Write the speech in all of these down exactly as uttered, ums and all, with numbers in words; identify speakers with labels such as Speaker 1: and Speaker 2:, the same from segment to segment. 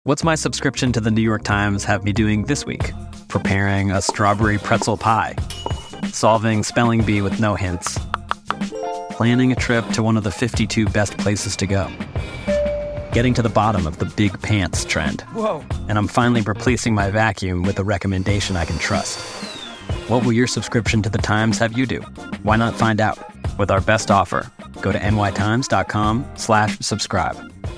Speaker 1: What's my subscription to the New York Times have me doing this week? Preparing a strawberry pretzel pie. Solving spelling bee with no hints. Planning a trip to one of the fifty-two best places to go. Getting to the bottom of the big pants trend.
Speaker 2: Whoa.
Speaker 1: And I'm finally replacing my vacuum with a recommendation I can trust. What will your subscription to the Times have you do? Why not find out? With our best offer, go to nytimes.com slash subscribe.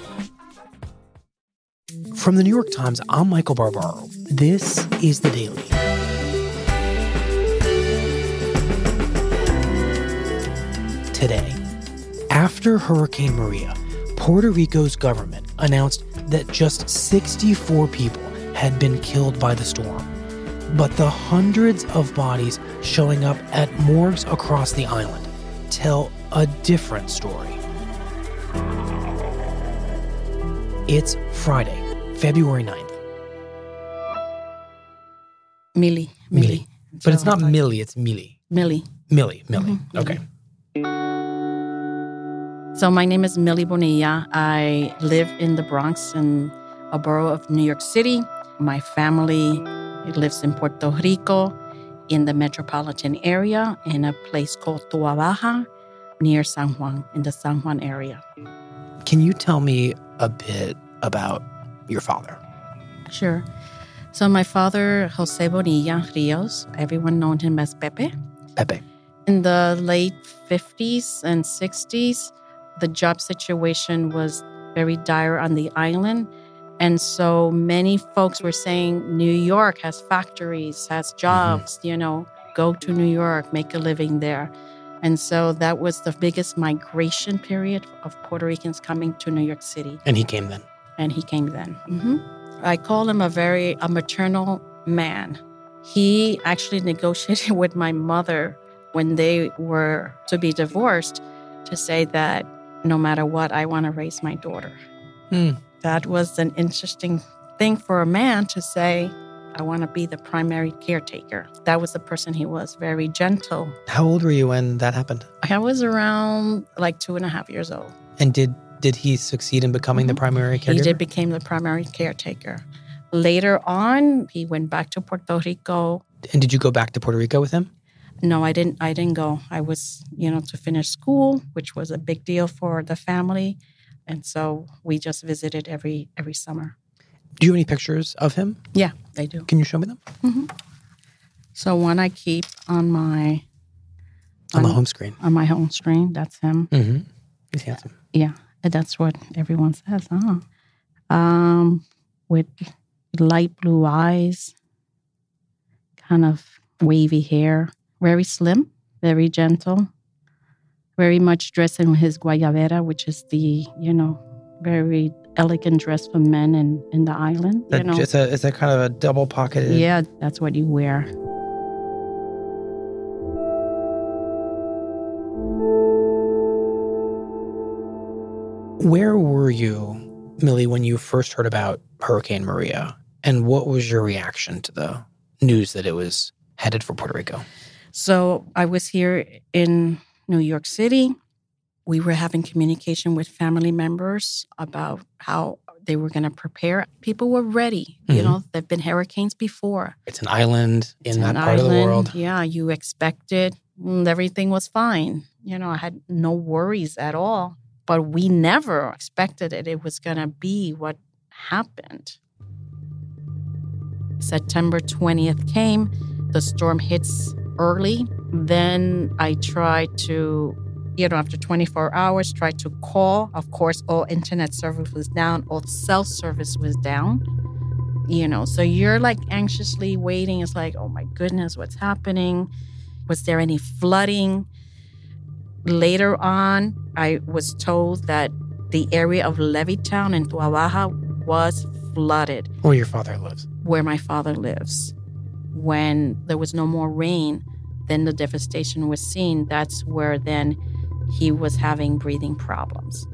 Speaker 3: From the New York Times, I'm Michael Barbaro. This is The Daily. Today, after Hurricane Maria, Puerto Rico's government announced that just sixty-four people had been killed by the storm. But the hundreds of bodies showing up at morgues across the island tell a different story. It's Friday, February ninth.
Speaker 4: Millie.
Speaker 3: Millie. But so, it's not like, Millie, it's Millie.
Speaker 4: Millie.
Speaker 3: Millie, Millie. Mm-hmm. Okay.
Speaker 4: So my name is Millie Bonilla. I live in the Bronx, in a borough of New York City. My family lives in Puerto Rico, in the metropolitan area, in a place called Tua Baja, near San Juan, in the San Juan area.
Speaker 3: Can you tell me a bit about your father?
Speaker 4: Sure. So my father, Jose Bonilla Rios, everyone known him as Pepe.
Speaker 3: Pepe.
Speaker 4: In the late fifties and sixties, the job situation was very dire on the island. And so many folks were saying, New York has factories, has jobs, mm-hmm. you know, go to New York, make a living there. And so that was the biggest migration period of Puerto Ricans coming to New York City.
Speaker 3: And he came then?
Speaker 4: And he came then. Mm-hmm. I call him a very a maternal man. He actually negotiated with my mother when they were to be divorced to say that no matter what, I want to raise my daughter.
Speaker 3: Hmm.
Speaker 4: That was an interesting thing for a man to say, I want to be the primary caretaker. That was the person he was, very gentle.
Speaker 3: How old were you when that happened?
Speaker 4: I was around like two and a half years old.
Speaker 3: And did did he succeed in becoming mm-hmm. the primary caretaker?
Speaker 4: He did become the primary caretaker. Later on, he went back to Puerto Rico.
Speaker 3: And did you go back to Puerto Rico with him?
Speaker 4: No, I didn't. I didn't go. I was, you know, to finish school, which was a big deal for the family. And so we just visited every every summer.
Speaker 3: Do you have any pictures of him?
Speaker 4: Yeah, I do.
Speaker 3: Can you show me them?
Speaker 4: Mm-hmm. So one I keep on my...
Speaker 3: On, on the home screen.
Speaker 4: On my home screen. That's him.
Speaker 3: Mm-hmm. He's handsome.
Speaker 4: Yeah, that's what everyone says, huh? Um, with light blue eyes, kind of wavy hair, very slim, very gentle. Very much dressed in his guayabera, which is the, you know, very elegant dress for men in, in the island. You know?
Speaker 3: It's a, it's a kind of a double-pocketed...
Speaker 4: Yeah, that's what you wear.
Speaker 3: Where were you, Millie, when you first heard about Hurricane Maria? And what was your reaction to the news that it was headed for Puerto Rico?
Speaker 4: So I was here in New York City. We were having communication with family members about how they were going to prepare. People were ready. Mm-hmm. You know, there've been hurricanes before.
Speaker 3: It's an island in
Speaker 4: it's
Speaker 3: that part island. of the world.
Speaker 4: Yeah, you expected everything was fine. You know, I had no worries at all. But we never expected it. It was going to be what happened. September twentieth came. The storm hits early. Then I tried to, you know, after twenty-four hours, tried to call. Of course, all internet service was down. All cell service was down. You know, so you're like anxiously waiting. It's like, oh my goodness, what's happening? Was there any flooding? Later on, I was told that the area of Levittown in Tua Baja was flooded.
Speaker 3: Where your father lives.
Speaker 4: Where my father lives. When there was no more rain, then the devastation was seen. That's where then he was having breathing problems.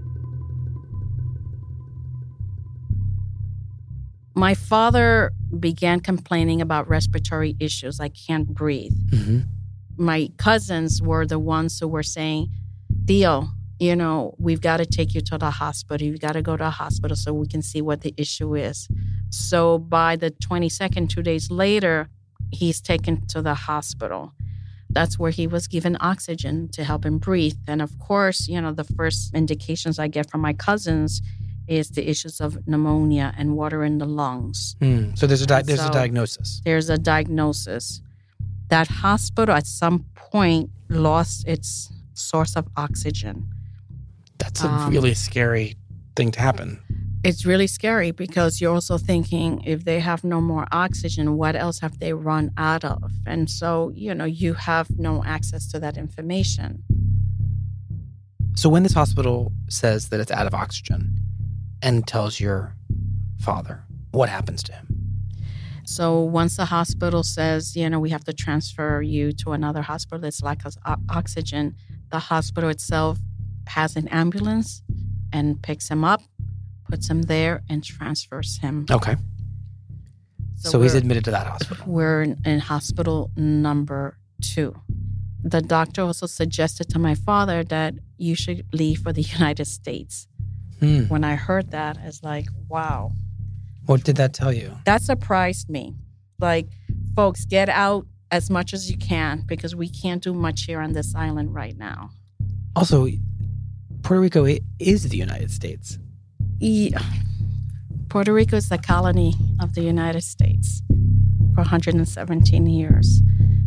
Speaker 4: My father began complaining about respiratory issues. I can't breathe.
Speaker 3: Mm-hmm.
Speaker 4: My cousins were the ones who were saying, Theo, you know, we've got to take you to the hospital. You've got to go to a hospital so we can see what the issue is. So by the twenty-second, two days later, he's taken to the hospital. That's where he was given oxygen to help him breathe. And of course, you know, the first indications I get from my cousins is the issues of pneumonia and water in the lungs.
Speaker 3: Mm. So there's a di- there's
Speaker 4: so
Speaker 3: a diagnosis.
Speaker 4: There's a diagnosis. That hospital at some point lost its source of oxygen.
Speaker 3: That's a
Speaker 4: Um,
Speaker 3: really scary thing to happen.
Speaker 4: It's really scary because you're also thinking, if they have no more oxygen, what else have they run out of? And so, you know, you have no access to that information.
Speaker 3: So when this hospital says that it's out of oxygen and tells your father, what happens to him?
Speaker 4: So once the hospital says, you know, we have to transfer you to another hospital that's lack of o- oxygen, the hospital itself has an ambulance and picks him up, puts him there, and transfers him.
Speaker 3: Okay.
Speaker 4: So,
Speaker 3: So, he's
Speaker 4: we're-
Speaker 3: admitted to that hospital.
Speaker 4: We're in, in hospital number two. The doctor also suggested to my father that you should leave for the United States.
Speaker 3: Hmm.
Speaker 4: When I heard that, it's like, wow.
Speaker 3: What did that tell you?
Speaker 4: That surprised me. Like, folks, get out as much as you can because we can't do much here on this island right now.
Speaker 3: Also, Puerto Rico i- is the United States.
Speaker 4: Yeah. Puerto Rico is the colony of the United States for one hundred seventeen years.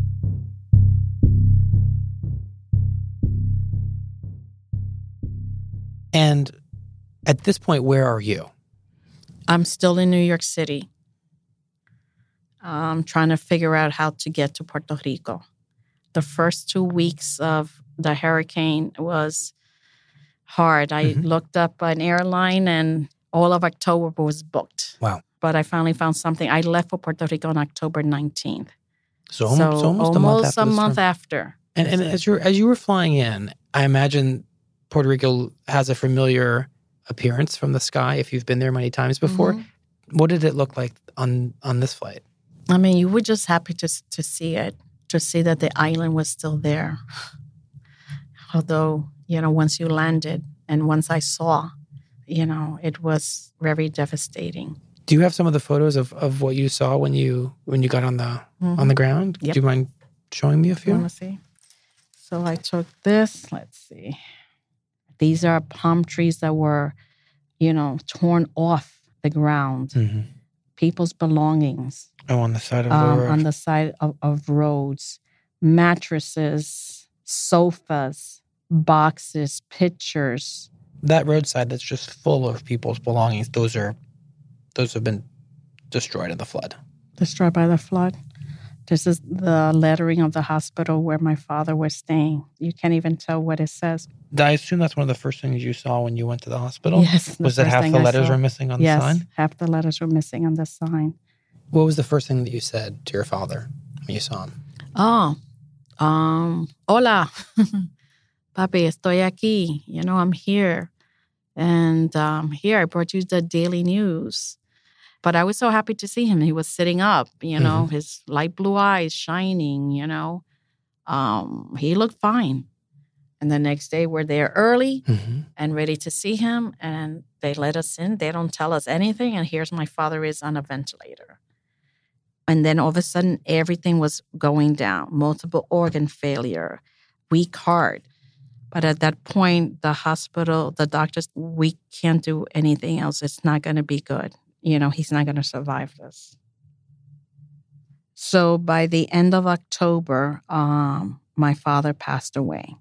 Speaker 3: And at this point, where are you?
Speaker 4: I'm still in New York City. I'm trying to figure out how to get to Puerto Rico. The first two weeks of the hurricane was hard. I
Speaker 3: Mhm.
Speaker 4: looked up an airline and all of October was booked.
Speaker 3: Wow.
Speaker 4: But I finally found something. I left for Puerto Rico on October nineteenth.
Speaker 3: So, almost,
Speaker 4: so
Speaker 3: almost, a month after
Speaker 4: a
Speaker 3: the
Speaker 4: month
Speaker 3: storm.
Speaker 4: after.
Speaker 3: And, and as you as you were flying in, I imagine Puerto Rico has a familiar appearance from the sky. If you've been there many times before,
Speaker 4: Mhm.
Speaker 3: what did it look like on on this flight?
Speaker 4: I mean, you were just happy to to see it, to see that the island was still there. Although, you know, once you landed and once I saw, you know, it was very devastating.
Speaker 3: Do you have some of the photos of, of what you saw when you when you got on the
Speaker 4: Mhm.
Speaker 3: on the ground?
Speaker 4: Yep.
Speaker 3: Do you mind showing me a
Speaker 4: You
Speaker 3: few?
Speaker 4: want to see? So I took this. Let's see. These are palm trees that were, you know, torn off the ground.
Speaker 3: Mm-hmm.
Speaker 4: People's belongings
Speaker 3: Oh, on the side of the
Speaker 4: um,
Speaker 3: road.
Speaker 4: on the side of, of roads, mattresses, sofas, boxes, pictures.
Speaker 3: That roadside that's just full of people's belongings. Those are those have been destroyed in the flood.
Speaker 4: Destroyed by the flood. This is the lettering of the hospital where my father was staying. You can't even tell what it says.
Speaker 3: I assume that's one of the first things you saw when you went to the hospital.
Speaker 4: Yes. the
Speaker 3: Was that
Speaker 4: first
Speaker 3: half
Speaker 4: thing
Speaker 3: the
Speaker 4: I
Speaker 3: letters
Speaker 4: saw.
Speaker 3: were missing on
Speaker 4: Yes,
Speaker 3: the sign?
Speaker 4: half the letters were missing on the sign.
Speaker 3: What was the first thing that you said to your father when you saw him?
Speaker 4: Oh, um, hola, papi, estoy aquí. You know, I'm here. And um, here, I brought you the daily news. But I was so happy to see him. He was sitting up, you know,
Speaker 3: Mm-hmm.
Speaker 4: his light blue eyes shining, you know. Um, he looked fine. And the next day, we're there early
Speaker 3: Mm-hmm.
Speaker 4: and ready to see him. And they let us in. They don't tell us anything. And here's my father is on a ventilator. And then all of a sudden, everything was going down. Multiple organ failure, weak heart. But at that point, the hospital, the doctors, we can't do anything else. It's not going to be good. You know, he's not going to survive this. So by the end of October, um, my father passed away.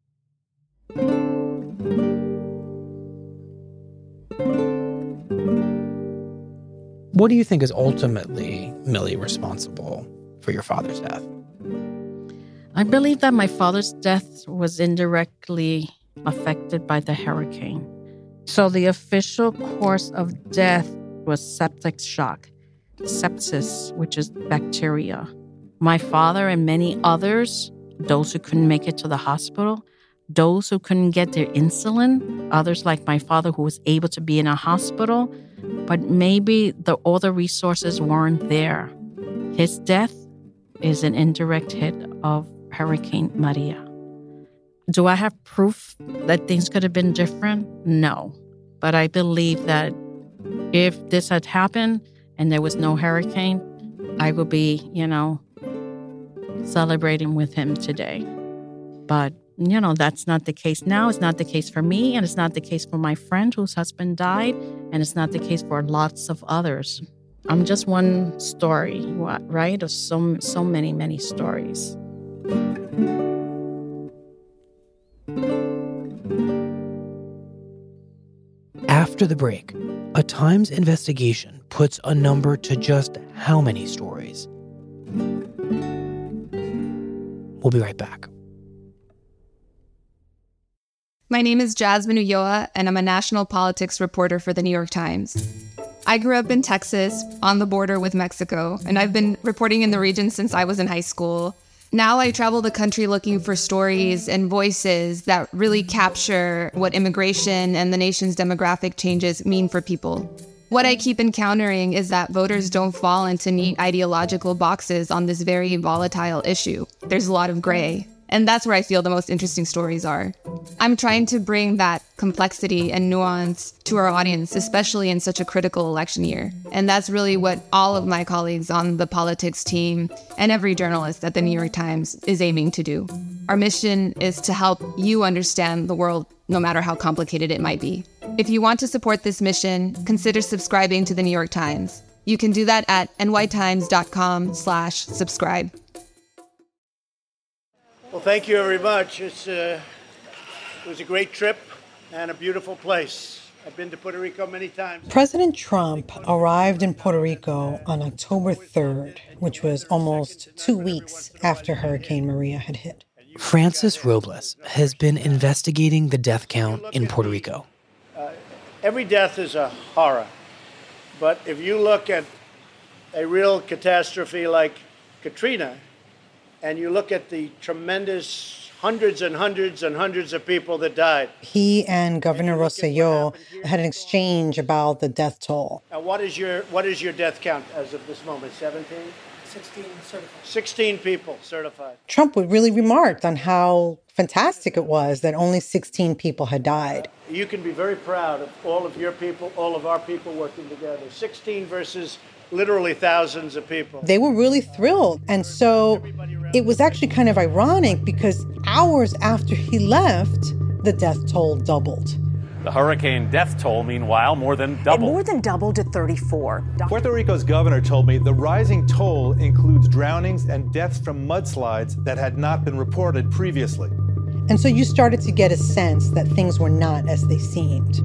Speaker 3: What do you think is ultimately, Millie, responsible for your father's death?
Speaker 4: I believe that my father's death was indirectly affected by the hurricane. So the official course of death was septic shock, sepsis, which is bacteria. My father and many others, those who couldn't make it to the hospital, those who couldn't get their insulin, others like my father who was able to be in a hospital, but maybe the all the resources weren't there. His death is an indirect hit of Hurricane Maria. Do I have proof that things could have been different? No. But I believe that if this had happened, and there was no hurricane, I would be, you know, celebrating with him today. But, you know, that's not the case now. It's not the case for me, and it's not the case for my friend whose husband died, and it's not the case for lots of others. I'm just one story, right, of so, so many, many stories.
Speaker 3: After the break, a Times investigation puts a number to just how many stories. We'll be right back.
Speaker 2: My name is Jasmine Ulloa, and I'm a national politics reporter for the New York Times. I grew up in Texas, on the border with Mexico, and I've been reporting in the region since I was in high school. Now I travel the country looking for stories and voices that really capture what immigration and the nation's demographic changes mean for people. What I keep encountering is that voters don't fall into neat ideological boxes on this very volatile issue. There's a lot of gray. And that's where I feel the most interesting stories are. I'm trying to bring that complexity and nuance to our audience, especially in such a critical election year. And that's really what all of my colleagues on the politics team and every journalist at the New York Times is aiming to do. Our mission is to help you understand the world, no matter how complicated it might be. If you want to support this mission, consider subscribing to the New York Times. You can do that at nytimes.com slash subscribe.
Speaker 5: Well, thank you very much. It's, uh, it was a great trip and a beautiful place. I've been to Puerto Rico many times.
Speaker 6: President Trump arrived in Puerto Rico on October third, which was almost two weeks after Hurricane Maria had hit.
Speaker 3: Francis Robles has been investigating the death count in Puerto Rico.
Speaker 5: Uh, every death is a horror. But if you look at a real catastrophe like Katrina, and you look at the tremendous hundreds and hundreds and hundreds of people that died.
Speaker 6: He and Governor Rosselló had an exchange about the death toll.
Speaker 5: And what is your what is your death count as of this moment? seventeen?
Speaker 6: sixteen certified.
Speaker 5: sixteen people certified.
Speaker 6: Trump really remarked on how fantastic it was that only sixteen people had died.
Speaker 5: Uh, you can be very proud of all of your people, all of our people working together. sixteen versus literally thousands of people.
Speaker 6: They were really thrilled. And so it was actually kind of ironic because hours after he left, the death toll doubled.
Speaker 7: The hurricane death toll, meanwhile, more than doubled.
Speaker 8: It more than doubled to thirty-four.
Speaker 9: Puerto Rico's governor told me the rising toll includes drownings and deaths from mudslides that had not been reported previously.
Speaker 6: And so you started to get a sense that things were not as they seemed.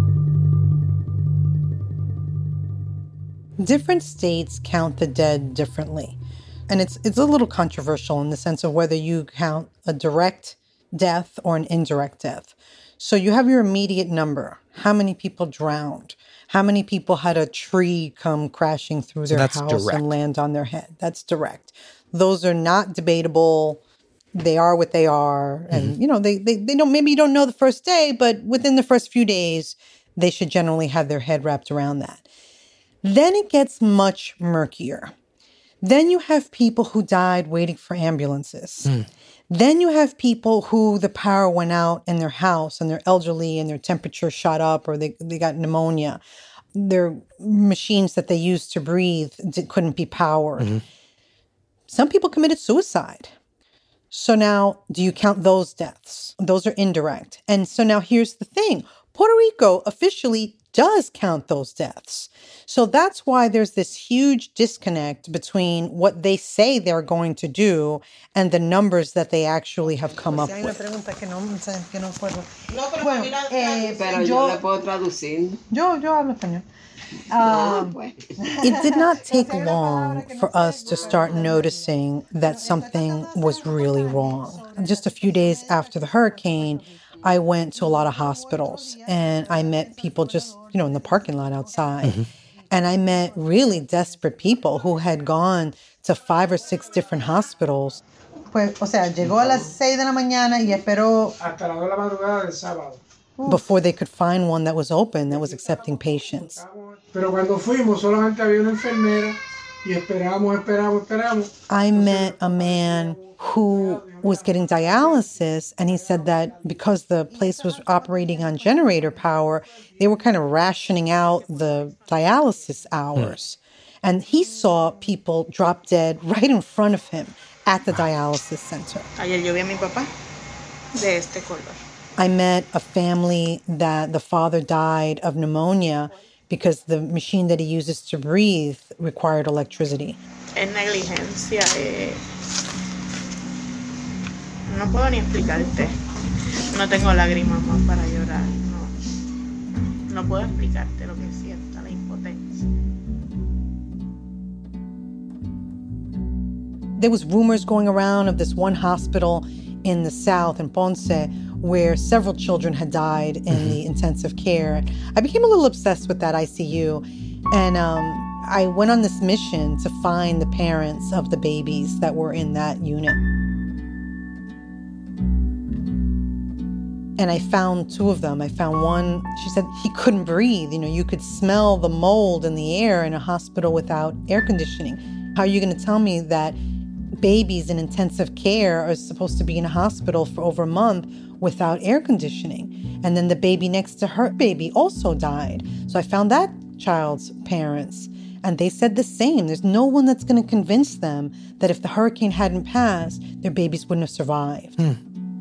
Speaker 6: Different states count the dead differently. And it's it's a little controversial in the sense of whether you count a direct death or an indirect death. So you have your immediate number. How many people drowned? How many people had a tree come crashing through their
Speaker 3: so
Speaker 6: house
Speaker 3: direct.
Speaker 6: and land on their head? That's direct. Those are not debatable. They are what they are. And, mm-hmm. you know, they, they, they don't, maybe you don't know the first day, but within the first few days, they should generally have their head wrapped around that. Then it gets much murkier. Then you have people who died waiting for ambulances. Mm. Then you have people who the power went out in their house and they're elderly and their temperature shot up or they, they got pneumonia. Their machines that they used to breathe couldn't be powered. Mm-hmm. Some people committed suicide. So now, do you count those deaths? Those are indirect. And so now here's the thing. Puerto Rico officially does count those deaths. So that's why there's this huge disconnect between what they say they're going to do and the numbers that they actually have come up with. Um, it did not take long for us to start noticing that something was really wrong. Just a few days after the hurricane, I went to a lot of hospitals and I met people just, you know, in the parking lot outside. Mm-hmm. And I met really desperate people who had gone to five or six different hospitals. Pues, o sea, llegó a las seis de la mañana y esperó hasta las dos de la madrugada del sábado. Before they could find one that was open, that was accepting patients.
Speaker 10: Pero cuando fuimos, solamente había una enfermera y esperamos, esperamos, esperamos.
Speaker 6: I met a man who was getting dialysis, and he said that because the place was operating on generator power, they were kind of rationing out the dialysis hours. Mm. And he saw people drop dead right in front of him at the dialysis center.
Speaker 11: Ayer yo vi a mi papá de este color.
Speaker 6: I met a family that the father died of pneumonia because the machine that he uses to breathe required electricity.
Speaker 11: Es negligencia. Eh. No puedo ni explicarte. No tengo lágrimas más para llorar. No, no puedo explicarte lo que siento, la impotencia.
Speaker 6: There was rumors going around of this one hospital in the south, in Ponce, where several children had died in mm-hmm. the intensive care. I became a little obsessed with that I C U, and um, I went on this mission to find the parents of the babies that were in that unit. And I found two of them. I found one, she said he couldn't breathe. You know, you could smell the mold in the air in a hospital without air conditioning. How are you going to tell me that babies in intensive care are supposed to be in a hospital for over a month without air conditioning? And then the baby next to her baby also died. So I found that child's parents, and they said the same. There's no one that's going to convince them that if the hurricane hadn't passed, their babies wouldn't have survived. Hmm.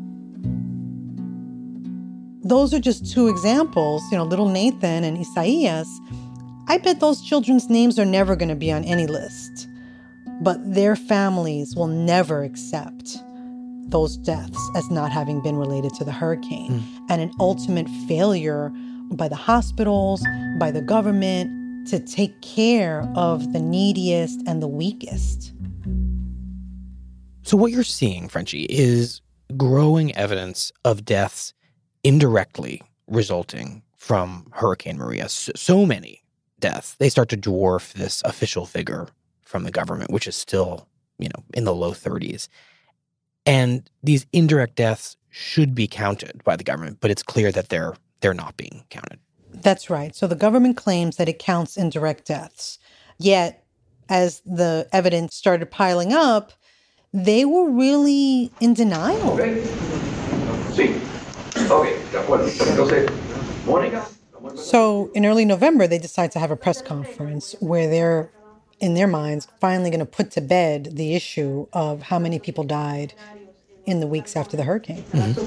Speaker 6: Those are just two examples, you know, little Nathan and Isaias. I bet those children's names are never going to be on any list. But their families will never accept those deaths as not having been related to the hurricane, mm. and an ultimate failure by the hospitals, by the government, to take care of the neediest and the weakest.
Speaker 3: So what you're seeing, Frenchie, is growing evidence of deaths indirectly resulting from Hurricane Maria. So, so many deaths, they start to dwarf this official figure from the government, which is still, you know, in the low thirties. And these indirect deaths should be counted by the government, but it's clear that they're they're not being counted.
Speaker 6: That's right. So the government claims that it counts indirect deaths. Yet, as the evidence started piling up, they were really in denial.
Speaker 12: Okay. Sí. Okay, de acuerdo. Entonces, Mónica.
Speaker 6: So in early November, they decide to have a press conference where they're, in their minds, finally going to put to bed the issue of how many people died in the weeks after the hurricane. Mm-hmm.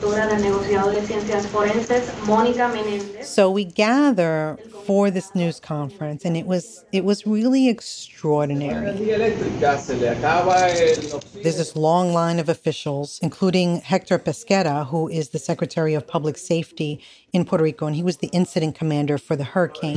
Speaker 6: So we gather for this news conference, and it was it was really extraordinary. There's this long line of officials, including Hector Pesquera, who is the Secretary of Public Safety in Puerto Rico, and he was the incident commander for the hurricane.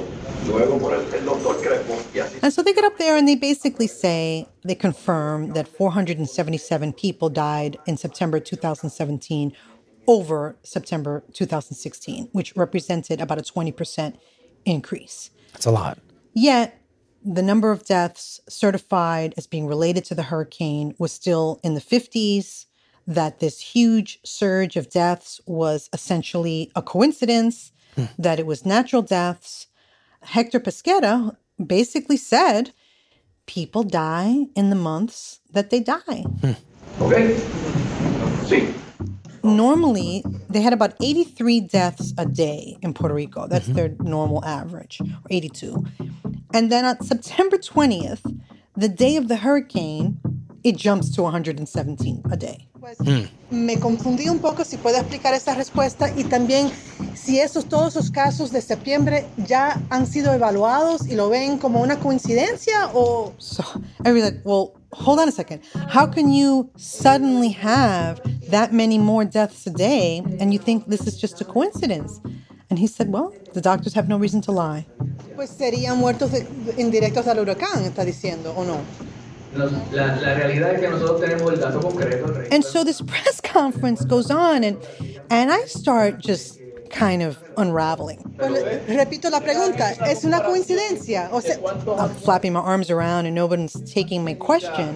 Speaker 6: Mm-hmm. And so they get up there and they basically say, they confirm that four hundred seventy-seven people died in September two thousand seventeen over September two thousand sixteen, which represented about a twenty percent increase.
Speaker 3: That's a lot.
Speaker 6: Yet, the number of deaths certified as being related to the hurricane was still in the fifties, that this huge surge of deaths was essentially a coincidence, hmm. that it was natural deaths. Hector Pesquera basically said people die in the months that they die. Hmm.
Speaker 12: Okay. See.
Speaker 6: Normally, they had about eighty-three deaths a day in Puerto Rico. That's mm-hmm. their normal average, or eighty-two. And then on September twentieth, the day of the hurricane, it jumps to one hundred seventeen a day.
Speaker 13: Mm. Me confundí un poco si puede explicar esa respuesta y también si esos todos esos casos de septiembre ya han sido evaluados y lo ven como una coincidencia o...
Speaker 6: So I was like, well, hold on a second. How can you suddenly have that many more deaths a day and you think this is just a coincidence? And he said, well, the doctors have no reason to lie.
Speaker 13: Pues serían muertos de, indirectos al huracán, está diciendo, ¿o no?
Speaker 12: La, la realidad es que nosotros tenemos el dato concreto.
Speaker 6: And so this press conference goes on, and and I start just kind of unraveling.
Speaker 13: Well, repito la pregunta, ¿es una coincidencia? O sea,
Speaker 6: I'm flapping my arms around and nobody's taking my question.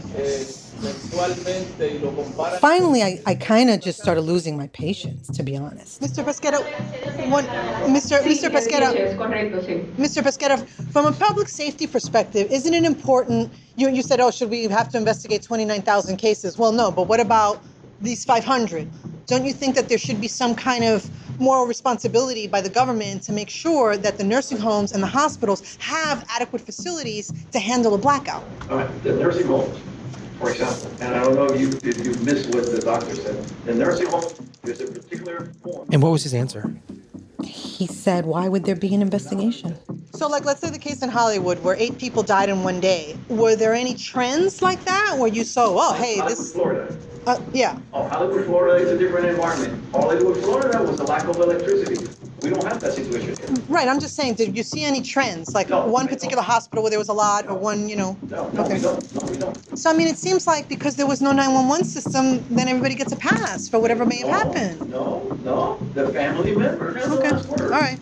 Speaker 6: Finally, I, I kind of just started losing my patience, to be honest.
Speaker 13: Mister Pesquera, one, Mister Mister Pesquera, Mister Pesquera, from a public safety perspective, isn't it important? You you said, oh, should we have to investigate twenty-nine thousand cases? Well, no, but what about these five hundred? don't you think that there should be some kind of moral responsibility by the government to make sure that the nursing homes and the hospitals have adequate facilities to handle a blackout?
Speaker 12: All right, the nursing homes, for example, and I don't know if you, if you missed what the doctor said. The nursing home is a particular form.
Speaker 3: And what was his answer?
Speaker 6: He said, why would there be an investigation?
Speaker 13: So, like, let's say the case in Hollywood where eight people died in one day. Were there any trends like that where you saw, oh, hey,
Speaker 12: Hollywood,
Speaker 13: this...
Speaker 12: Florida.
Speaker 13: Uh, yeah.
Speaker 12: Oh, Hollywood, Florida is a different environment. Hollywood, Florida was the lack of electricity. We don't have that situation here.
Speaker 13: Right, I'm just saying, did you see any trends? Like no, one particular hospital where there was a lot or one, you know?
Speaker 12: No, no,
Speaker 13: okay.
Speaker 12: we don't. No, we don't.
Speaker 13: So, I mean, it seems like because there was no nine one one system, then everybody gets a pass for whatever may have
Speaker 12: no,
Speaker 13: happened.
Speaker 12: No, no, the family member.
Speaker 13: Okay, all right.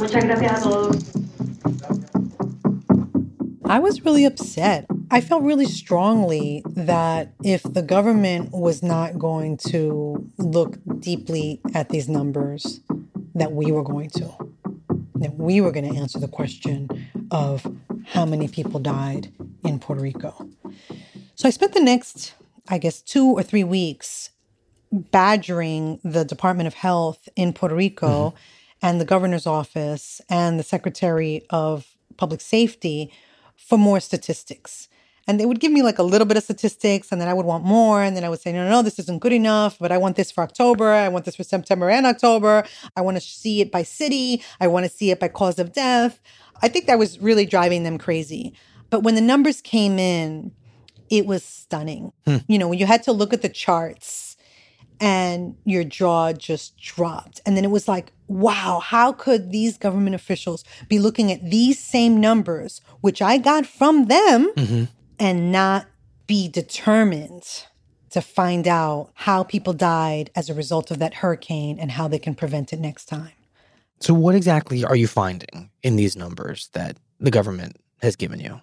Speaker 6: I was really upset. I felt really strongly that if the government was not going to look deeply at these numbers, that we were going to. That we were going to answer the question of how many people died in Puerto Rico. So I spent the next, I guess, two or three weeks badgering the Department of Health in Puerto Rico mm-hmm. and the governor's office and the Secretary of Public Safety for more statistics. And they would give me like a little bit of statistics, and then I would want more. And then I would say, no, no, no, this isn't good enough, but I want this for October. I want this for September and October. I want to see it by city. I want to see it by cause of death. I think that was really driving them crazy. But when the numbers came in, it was stunning. Hmm. You know, when you had to look at the charts and your jaw just dropped. And then it was like, wow, how could these government officials be looking at these same numbers, which I got from them, mm-hmm. and not be determined to find out how people died as a result of that hurricane and how they can prevent it next time.
Speaker 3: So what exactly are you finding in these numbers that the government has given you?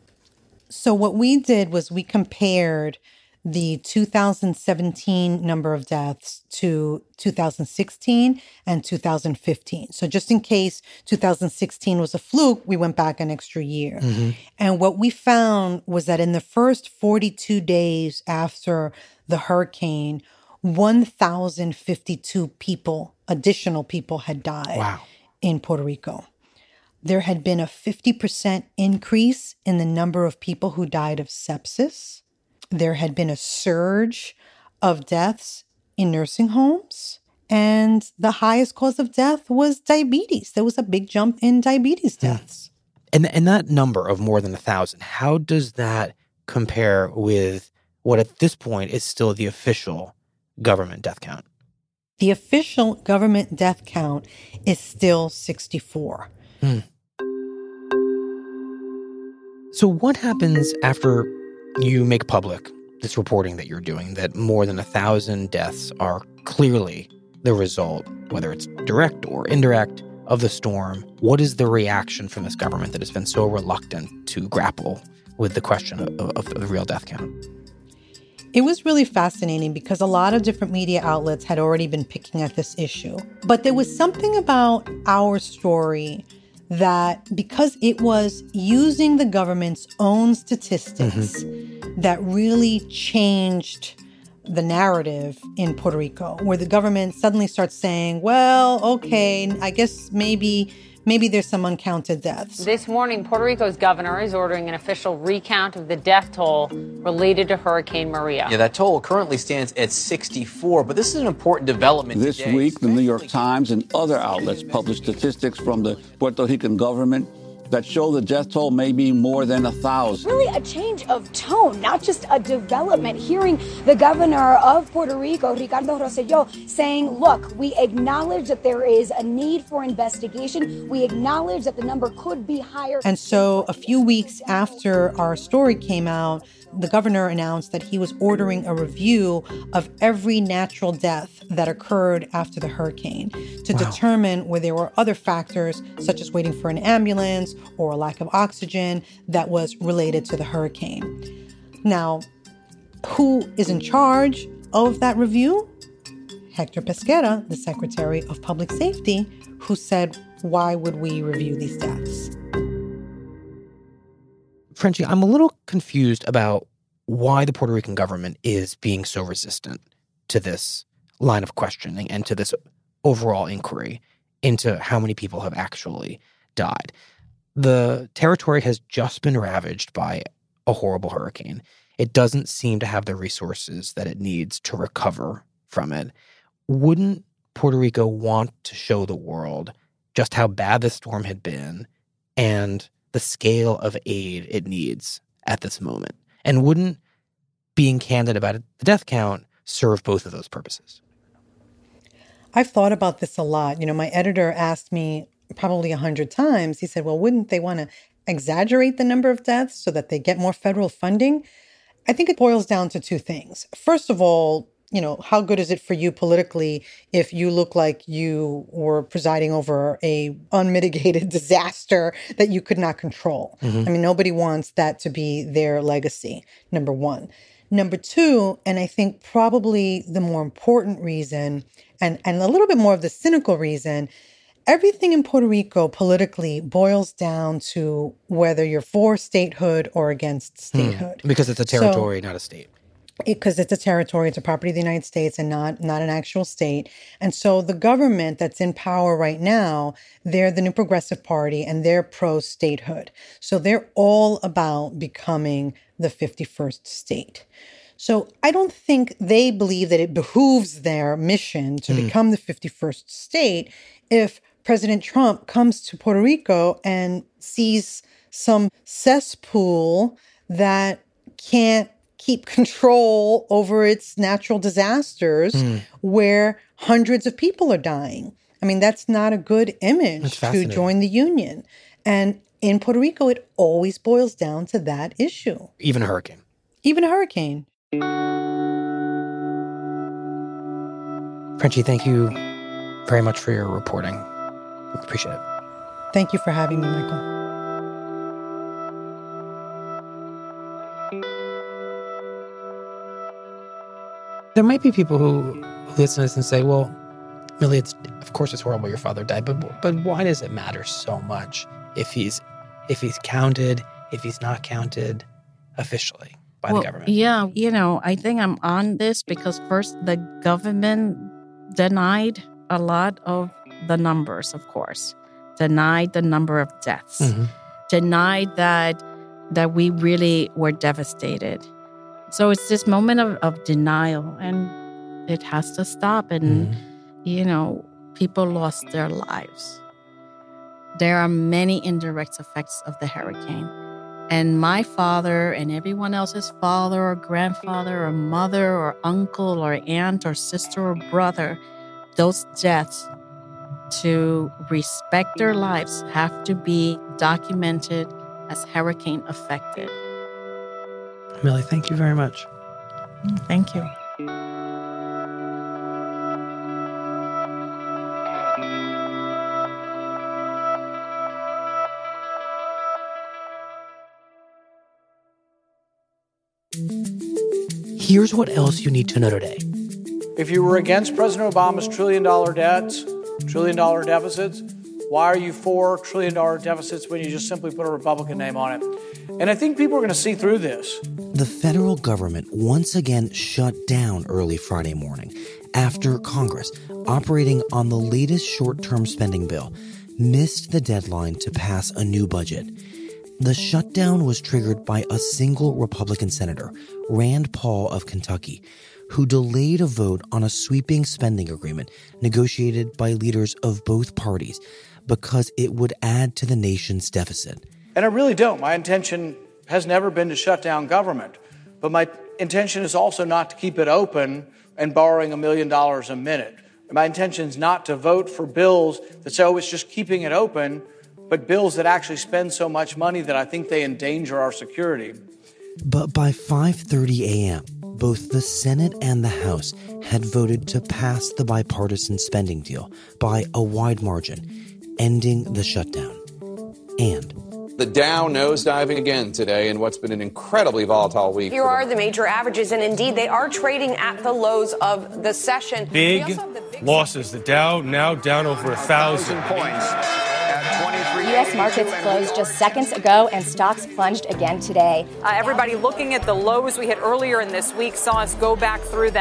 Speaker 6: So what we did was we compared the two thousand seventeen number of deaths to two thousand sixteen and two thousand fifteen. So just in case two thousand sixteen was a fluke, we went back an extra year. Mm-hmm. And what we found was that in the first forty-two days after the hurricane, one thousand fifty-two people, additional people had died wow. in Puerto Rico. There had been a fifty percent increase in the number of people who died of sepsis. There had been a surge of deaths in nursing homes, and the highest cause of death was diabetes. There was a big jump in diabetes deaths.
Speaker 3: And, and that number of more than a thousand, how does that compare with what at this point is still the official government death count?
Speaker 6: The official government death count is still sixty-four. Hmm.
Speaker 3: So what happens after you make public this reporting that you're doing, that more than a thousand deaths are clearly the result, whether it's direct or indirect, of the storm? What is the reaction from this government that has been so reluctant to grapple with the question of, of the real death count?
Speaker 6: It was really fascinating because a lot of different media outlets had already been picking at this issue. But there was something about our story that, because it was using the government's own statistics, mm-hmm. that really changed the narrative in Puerto Rico, where the government suddenly starts saying, well, okay, I guess maybe maybe there's some uncounted deaths.
Speaker 14: This morning, Puerto Rico's governor is ordering an official recount of the death toll related to Hurricane Maria.
Speaker 15: Yeah, that toll currently stands at sixty-four, but this is an important development
Speaker 16: This
Speaker 15: today.
Speaker 16: week, the New York Times and other outlets published statistics from the Puerto Rican government that show the death toll may be more than a thousand.
Speaker 17: Really a change of tone, not just a development. Hearing the governor of Puerto Rico, Ricardo Rosselló, saying, look, we acknowledge that there is a need for investigation. We acknowledge that the number could be higher.
Speaker 6: And so a few weeks after our story came out, the governor announced that he was ordering a review of every natural death that occurred after the hurricane to wow. determine where there were other factors, such as waiting for an ambulance or a lack of oxygen, that was related to the hurricane. Now, who is in charge of that review? Hector Pesquera, the Secretary of Public Safety, who said, why would we review these deaths?
Speaker 3: Frenchie, I'm a little confused about why the Puerto Rican government is being so resistant to this line of questioning and to this overall inquiry into how many people have actually died. The territory has just been ravaged by a horrible hurricane. It doesn't seem to have the resources that it needs to recover from it. Wouldn't Puerto Rico want to show the world just how bad the storm had been and the scale of aid it needs at this moment? And wouldn't being candid about the death count serve both of those purposes?
Speaker 6: I've thought about this a lot. You know, my editor asked me probably a hundred times. He said, well, wouldn't they want to exaggerate the number of deaths so that they get more federal funding? I think it boils down to two things. First of all, you know, how good is it for you politically if you look like you were presiding over a unmitigated disaster that you could not control? Mm-hmm. I mean, nobody wants that to be their legacy, number one. Number two, and I think probably the more important reason, and, and a little bit more of the cynical reason, everything in Puerto Rico politically boils down to whether you're for statehood or against statehood.
Speaker 3: Hmm. Because it's a territory, so, not a state.
Speaker 6: Because it, it's a territory, it's a property of the United States and not, not an actual state. And so the government that's in power right now, they're the New Progressive Party and they're pro-statehood. So they're all about becoming the fifty-first state. So I don't think they believe that it behooves their mission to mm. become the fifty-first state if President Trump comes to Puerto Rico and sees some cesspool that can't keep control over its natural disasters mm. where hundreds of people are dying. I mean, that's not a good image to join the union. And in Puerto Rico, it always boils down to that issue.
Speaker 3: Even a hurricane.
Speaker 6: Even a hurricane.
Speaker 3: Frenchie, thank you very much for your reporting. Appreciate it.
Speaker 6: Thank you for having me, Michael.
Speaker 3: There might be people who listen to this and say, well, Millie, it's, of course it's horrible your father died, but but why does it matter so much if he's if he's counted, if he's not counted officially by
Speaker 4: well,
Speaker 3: the government?
Speaker 4: Yeah, you know, I think I'm on this because first the government denied a lot of the numbers, of course, denied the number of deaths, mm-hmm. denied that that we really were devastated. So it's this moment of, of denial, and it has to stop. And, mm-hmm. you know, people lost their lives. There are many indirect effects of the hurricane. And my father and everyone else's father or grandfather or mother or uncle or aunt or sister or brother, those deaths, to respect their lives, have to be documented as hurricane affected.
Speaker 3: Millie, thank you very much.
Speaker 4: Thank you.
Speaker 3: Here's what else you need to know today.
Speaker 18: If you were against President Obama's trillion-dollar debts, trillion-dollar deficits, why are you for trillion-dollar deficits when you just simply put a Republican name on it? And I think people are going to see through this.
Speaker 19: The federal government once again shut down early Friday morning after Congress, operating on the latest short-term spending bill, missed the deadline to pass a new budget. The shutdown was triggered by a single Republican senator, Rand Paul of Kentucky, who delayed a vote on a sweeping spending agreement negotiated by leaders of both parties because it would add to the nation's deficit.
Speaker 18: And I really don't. My intention has never been to shut down government. But my intention is also not to keep it open and borrowing a million dollars a minute. My intention is not to vote for bills that say, oh, it's just keeping it open, but bills that actually spend so much money that I think they endanger our security.
Speaker 19: But by five thirty a.m., both the Senate and the House had voted to pass the bipartisan spending deal by a wide margin, ending the shutdown. And
Speaker 20: the Dow nosediving again today in what's been an incredibly volatile week.
Speaker 21: Here are the major averages, and indeed they are trading at the lows of the session.
Speaker 22: Big, the big losses. The Dow now down over a thousand points.
Speaker 23: U S markets closed just seconds ago, and stocks plunged again today.
Speaker 14: Uh, everybody looking at the lows we hit earlier in this week saw us go back through them.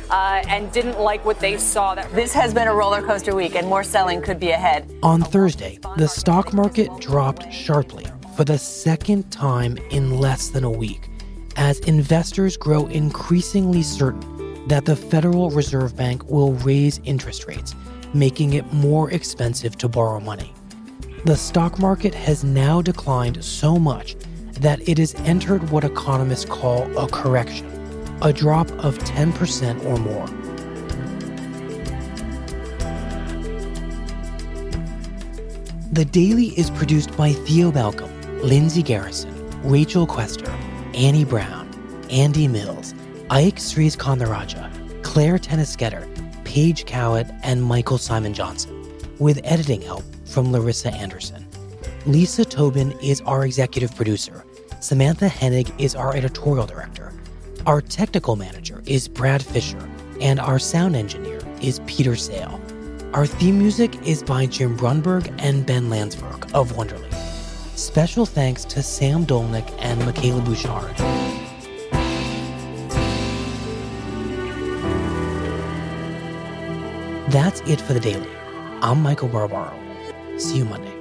Speaker 14: uh, and didn't like what they saw. That
Speaker 1: This has been a roller coaster week, and more selling could be ahead.
Speaker 3: On Thursday, the stock market dropped sharply for the second time in less than a week, as investors grow increasingly certain that the Federal Reserve Bank will raise interest rates, making it more expensive to borrow money. The stock market has now declined so much that it has entered what economists call a correction, a drop of ten percent or more. The Daily is produced by Theo Balcom, Lindsay Garrison, Rachel Quester, Annie Brown, Andy Mills, Ike Sriskandaraja, Claire Tennisketter, Paige Cowett, and Michael Simon Johnson, with editing help from Larissa Anderson. Lisa Tobin is our executive producer. Samantha Hennig is our editorial director. Our technical manager is Brad Fisher, and our sound engineer is Peter Sale. Our theme music is by Jim Brunberg and Ben Landsberg of Wonderly. Special thanks to Sam Dolnick and Michaela Bouchard. That's it for The Daily. I'm Michael Barbaro. See you Monday.